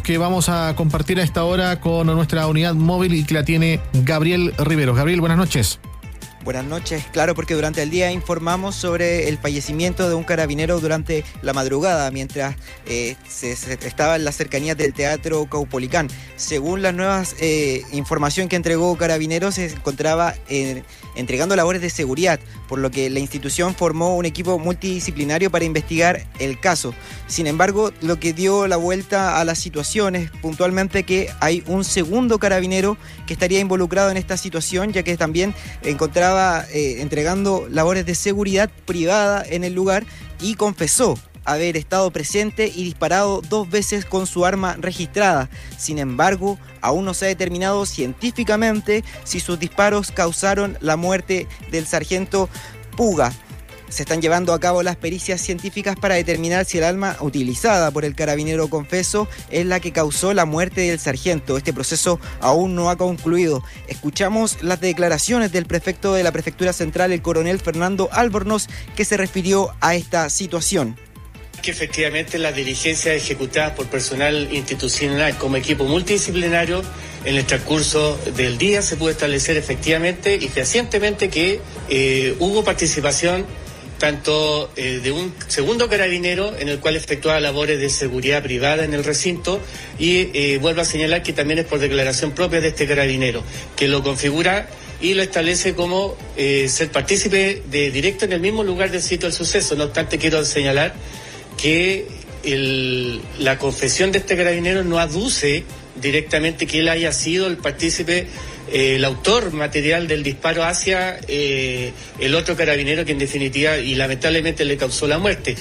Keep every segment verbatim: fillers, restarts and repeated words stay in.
que vamos a compartir a esta hora con nuestra unidad móvil y que la tiene Gabriel Riveros. Gabriel, buenas noches. Buenas noches, claro, porque durante el día informamos sobre el fallecimiento de un carabinero durante la madrugada, mientras eh, se, se estaba en las cercanías del Teatro Caupolicán. Según las nuevas eh, información que entregó Carabineros, se encontraba eh, entregando labores de seguridad, por lo que la institución formó un equipo multidisciplinario para investigar el caso. Sin embargo, lo que dio la vuelta a la situación es puntualmente que hay un segundo carabinero que estaría involucrado en esta situación, ya que también encontraba Eh, entregando labores de seguridad privada en el lugar y confesó haber estado presente y disparado dos veces con su arma registrada. Sin embargo, aún no se ha determinado científicamente si sus disparos causaron la muerte del sargento Puga. Se están llevando a cabo las pericias científicas para determinar si el arma utilizada por el carabinero confeso es la que causó la muerte del sargento. Este proceso aún no ha concluido. Escuchamos las declaraciones del prefecto de la Prefectura Central, el coronel Fernando Albornoz, que se refirió a esta situación. Que efectivamente las diligencias ejecutadas por personal institucional como equipo multidisciplinario en el transcurso del día se pudo establecer efectivamente y fehacientemente que eh, hubo participación tanto eh, de un segundo carabinero en el cual efectuaba labores de seguridad privada en el recinto y eh, vuelvo a señalar que también es por declaración propia de este carabinero, que lo configura y lo establece como eh, ser partícipe de directo en el mismo lugar del sitio del suceso. No obstante, quiero señalar que el, la confesión de este carabinero no aduce directamente que él haya sido el partícipe, eh, el autor material del disparo hacia eh, el otro carabinero que en definitiva y lamentablemente le causó la muerte.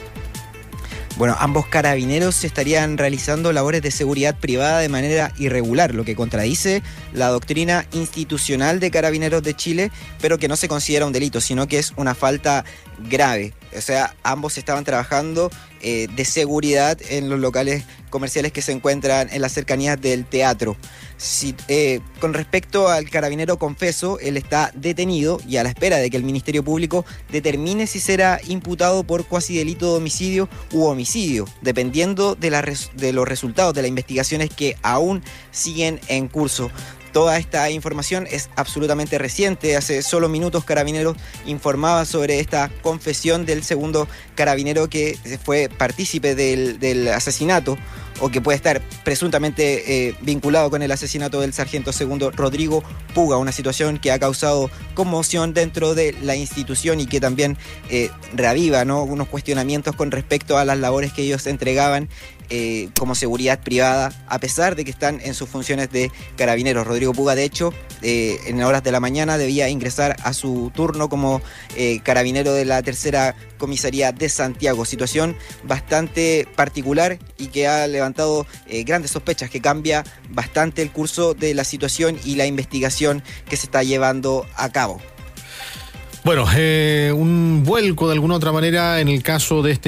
Bueno, ambos carabineros estarían realizando labores de seguridad privada de manera irregular, lo que contradice la doctrina institucional de Carabineros de Chile, pero que no se considera un delito, sino que es una falta grave. O sea, ambos estaban trabajando eh, de seguridad en los locales comerciales que se encuentran en las cercanías del teatro. Si, eh, con respecto al carabinero confeso, él está detenido y a la espera de que el Ministerio Público determine si será imputado por cuasi delito de homicidio u homicidio, dependiendo de, la res- de los resultados de las investigaciones que aún siguen en curso. Toda esta información es absolutamente reciente. Hace solo minutos Carabineros informaba sobre esta confesión del segundo carabinero que fue partícipe del, del asesinato o que puede estar presuntamente eh, vinculado con el asesinato del sargento segundo Rodrigo Puga, una situación que ha causado conmoción dentro de la institución y que también eh, reaviva, ¿no?, unos cuestionamientos con respecto a las labores que ellos entregaban eh, como seguridad privada, a pesar de que están en sus funciones de carabineros. Rodrigo Puga, de hecho, eh, en horas de la mañana debía ingresar a su turno como eh, carabinero de la tercera comisaría de Santiago. Situación bastante particular y que ha levantado eh, grandes sospechas, que cambia bastante el curso de la situación y la investigación que se está llevando a cabo. Bueno, eh, un vuelco de alguna otra manera en el caso de este